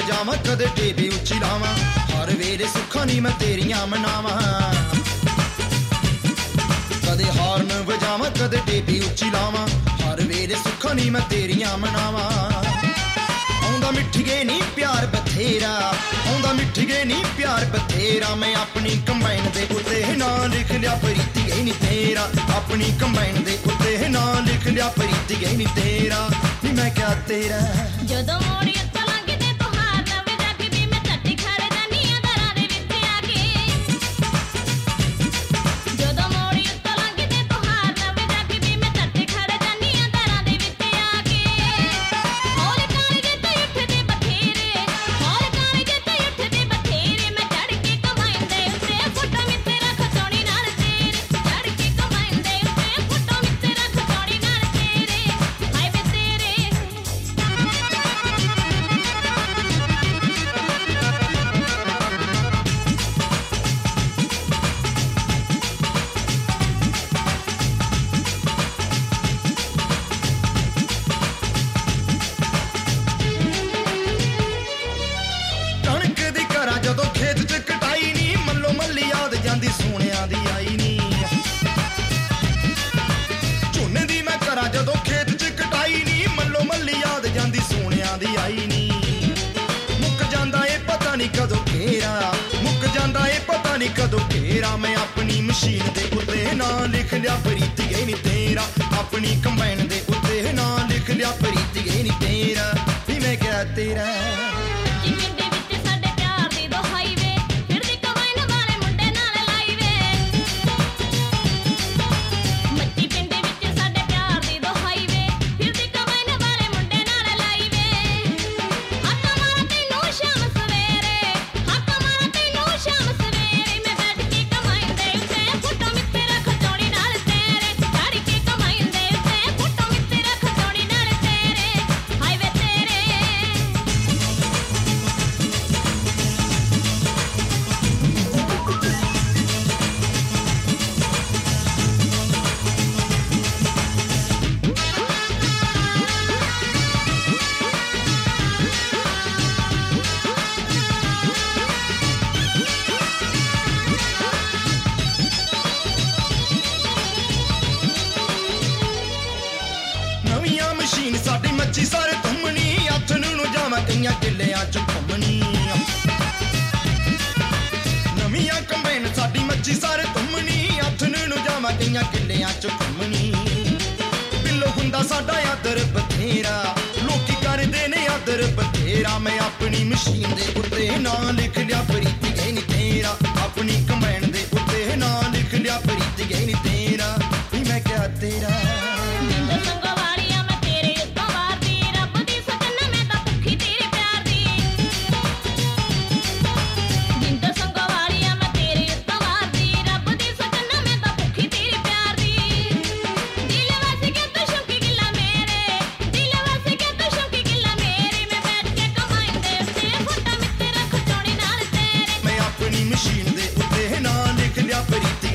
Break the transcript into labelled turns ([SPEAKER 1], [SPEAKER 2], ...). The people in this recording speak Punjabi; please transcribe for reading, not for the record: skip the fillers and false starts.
[SPEAKER 1] ਵਜਾਵਾਂ ਕਦੇ ਟੇਬੀ ਉੱਚੀ ਲਾਵਾਂ ਹਰ ਵੇਲੇ ਸੁੱਖਾਂ ਨੀ ਮੈਂ ਤੇਰੀਆਂ ਮਨਾਵਾਂ ਕਦੇ ਹਾਰਨ ਵਜਾਵਾਂ ਕਦੇ ਟੇਬੀ ਉੱਚੀ ਲਾਵਾਂ ਹਰ ਵੇਲੇ ਸੁੱਖਾਂ ਨੀ ਮੈਂ ਤੇਰੀਆਂ ਮਨਾਵਾਂ ਆਉਂਦਾ ਮਿੱਠੀਏ ਨੀ ਪਿਆਰ ਬਥੇਰਾ ਆਉਂਦਾ ਮਿੱਠੀਏ ਨੀ ਪਿਆਰ ਬਥੇਰਾ ਮੈਂ ਆਪਣੀ ਕੰਬਾਈਨ ਦੇ ਉੱਤੇ ਨਾਂ ਲਿਖ ਲਿਆ ਪ੍ਰੀਤੀਏ ਨੀ ਤੇਰਾ ਆਪਣੀ ਕੰਬਾਈਨ ਦੇ ਉੱਤੇ ਨਾਂ ਲਿਖ ਲਿਆ ਪ੍ਰੀਤੀਏ ਨੀ ਤੇਰਾ ਨੀ ਮੈਂ ਕਿਹਾ ਤੇਰਾ
[SPEAKER 2] ਜਦੋਂ ਮੋੜੀ ਉੱਤੋਂ ਲੰਘਦੇ ਤੁਹਾਰ ਨਾ ਵਜਾਗੀ ਵੀ ਮੈਂ ਝੱਟੀ ਖੜ ਜਾਨੀ ਆ ਦਰਾਂ ਦੇ ਵਿੱਚ ਆ ਕੇ ਜਦੋਂ ਮੋੜੀ ਉੱਤੋਂ ਲੰਘਦੇ ਤੁਹਾਰ ਨਾ ਵਜਾਗੀ ਵੀ ਮੈਂ ਝੱਟੀ ਖੜ ਜਾਨੀ ਆ ਦਰਾਂ ਦੇ ਵਿੱਚ ਆ ਕੇ ਹੌਲ ਕਾਲਜੇ ਤੇ ਉੱਠਦੇ ਬਥੇਰੇ ਹੌਲ ਕਾਲਜੇ ਤੇ ਉੱਠਦੇ ਬਥੇਰੇ ਮੈਂ ਚੜ ਕੇ ਕੰਬਾਈਨ ਦੇ ਉੱਤੇ ਫੋਟੋ ਵਿੱਚ ਰੱਖ ਸੋਹਣੀ ਨਾਲ ਤੇਰੇ ਚੜ ਕੇ ਕੰਬਾਈਨ ਦੇ ਉੱਤੇ ਫੋਟੋ ਵਿੱਚ ਰੱਖ ਸੋਹਣੀ ਨਾਲ ਤੇਰੇ ਹਾਏ ਵੇ ਤੇਰੇ
[SPEAKER 1] ਕਣਕ ਦੀ ਘਰਾਂ ਜਦੋਂ ਖੇਤ 'ਚ ਕਟਾਈ ਨੀ ਮੱਲੋ ਮੱਲੀ ਯਾਦ ਜਾਂਦੀ ਸੋਹਣਿਆਂ ਦੀ ਆਈ ਨੀ ਝੋਨੇ ਦੀ ਮੈਂ ਘਰਾਂ ਜਦੋਂ ਖੇਤ 'ਚ ਕਟਾਈ ਨੀ ਮੱਲੋ ਮੱਲੀ ਯਾਦ ਜਾਂਦੀ ਸੋਹਣਿਆਂ ਦੀ ਆਈ ਨੀ ਮੁੱਕ ਜਾਂਦਾ ਏ ਪਤਾ ਨੀ ਕਦੋਂ ਘੇਰਾ ਮੁੱਕ ਜਾਂਦਾ ਏ ਪਤਾ ਨੀ ਕਦੋਂ ਘੇਰਾ ਮੈਂ ਆਪਣੀ ਮਸ਼ੀਨ ਦੇ ਉੱਤੇ ਨਾਂ ਲਿਖ ਲਿਆ ਪ੍ਰੀਤੀਏ ਨੀ ਤੇਰਾ ਆਪਣੀ ਕੰਬਾਈਨ ਦੇ ਉੱਤੇ ਨਾਂ ਲਿਖ ਲਿਆ ਪ੍ਰੀਤੀਏ ਨੀ ਤੇਰਾ ਵੀ ਮੈਂ ਕਿਹਾ ਤੇਰਾ
[SPEAKER 2] ਜਿਵੇਂ ਦੇ ਵਿੱਚ ਸਾਡੇ ਪਿਆਰ ਦੀ ਦੁਹਾਈ ਵੇ ਫਿਰਦੀ ਕੰਬਾਈਨ ਵਾਲੇ ਮੁੰਡੇ ਨਾਲ ਲਾਈ ਵੇ ਮੱਟੀ ਪਿੰਡ ਵਿੱਚ ਸਾਡੇ ਪਿਆਰ ਦੀ ਦੁਹਾਈ ਵੇ ਫਿਰਦੀ ਕੰਬਾਈਨ ਵਾਲੇ ਮੁੰਡੇ ਨਾਲ ਲਾਈ ਵੇ ਹੱਥ ਮਾਰਾਂ ਤੈਨੂੰ ਸ਼ਾਮ ਸਵੇਰੇ ਹੱਥ ਮਾਰਾਂ ਤੈਨੂੰ ਸ਼ਾਮ ਸਵੇਰੇ ਮੈਂ ਬੈਠ ਕੇ ਕੰਬਾਈਨ ਦੇ ਉੱਤੇ ਫੋਟੋ ਵਿੱਚ ਰੱਖ ਸੋਹਣੀ ਨਾਲ ਤੇਰੇ ਚੜ ਕੇ ਕੰਬਾਈਨ ਦੇ ਉੱਤੇ ਫੋਟੋ ਵਿੱਚ ਰੱਖ ਸੋਹਣੀ ਨਾਲ ਤੇਰੇ ਹਾਏ ਵੇ ਤੇਰੇ
[SPEAKER 1] ਨਵੀਆਂ ਮਸ਼ੀਨ ਸਾਡੀ ਮੱਚੀ ਸਾਰੇ ਧੁੰਮਣੀ ਆਥਣ ਨੂੰ ਜਾਵਾਂ ਕਈਆਂ ਕਿੱਲਿਆਂ 'ਚ ਘੁੰਮਣੀ ਨਵੀਆਂ ਕੰਬਾਈਨ ਸਾਡੀ ਮੱਚੀ ਸਾਰੇ ਧੁੰਮਣੀ ਆਥਣ ਨੂੰ ਜਾਵਾਂ ਕਈਆਂ ਕਿੱਲਿਆਂ 'ਚ ਘੁੰਮਣੀ ਬਿੱਲੋ ਹੁੰਦਾ ਸਾਡਾ ਆਦਰ ਬਥੇਰਾ ਲੋਕੀ ਕਰਦੇ ਨੇ ਆਦਰ ਬਥੇਰਾ ਮੈਂ ਆਪਣੀ ਮਸ਼ੀਨ ਦੇ ਉੱਤੇ ਨਾਂ ਲਿਖ ਲਿਆ ਪ੍ਰੀਤੀਏ ਨੀ ਤੇਰਾ ਆਪਣੀ ਕੰਬਾਈਨ ਦੇ ਉੱਤੇ ਨਾਂ ਲਿਖ ਲਿਆ ਪ੍ਰੀਤੀਏ ਨੀ ਤੇਰਾ ਵੀ ਮੈਂ ਕਿਹਾ ਤੇਰਾ
[SPEAKER 2] ਜਿੰਦ ਸੰਗੋ ਵਾਲੀਆਂ ਮੈਂ ਤੇਰੇ ਉੱਤੋਂ ਵਾਰਦੀ ਰੱਬ ਦੀ ਸਜਣ ਮੈਂ ਤਾਂ ਭੁੱਖੀ ਤੇਰੇ ਪਿਆਰ ਦੀ ਜਿੰਦ ਸੰਗੋ ਵਾਲੀਆਂ ਮੈਂ ਤੇਰੇ ਉੱਤੋਂ ਵਾਰਦੀ ਰੱਬ ਦੀ ਸਜਣ ਮੈਂ ਤਾਂ ਭੁੱਖੀ ਤੇਰੇ ਪਿਆਰ ਦੀ ਦਿਲ ਵਸ ਗਿਆ ਤੂੰ ਸ਼ੌਕੀ ਗਿੱਲਾ ਮੇਰੇ ਦਿਲ ਵਸ ਗਿਆ ਤੂੰ ਸ਼ੌਕੀ ਗਿੱਲਾ ਮੇਰੇ ਮੈਂ ਬੈਠ ਕੇ ਕੰਬਾਈਨ ਦੇ ਉੱਤੇ ਫੋਟੋ ਵਿੱਚ ਰੱਖ ਸੋਹਣੀ ਨਾਲ ਤੇਰੇ
[SPEAKER 1] ਮੈਂ ਆਪਣੀ ਮਸ਼ੀਨ ਦੇ ਉੱਤੇ ਨਾਂ ਲਿਖ ਲਿਆ ਪ੍ਰੀਤੀ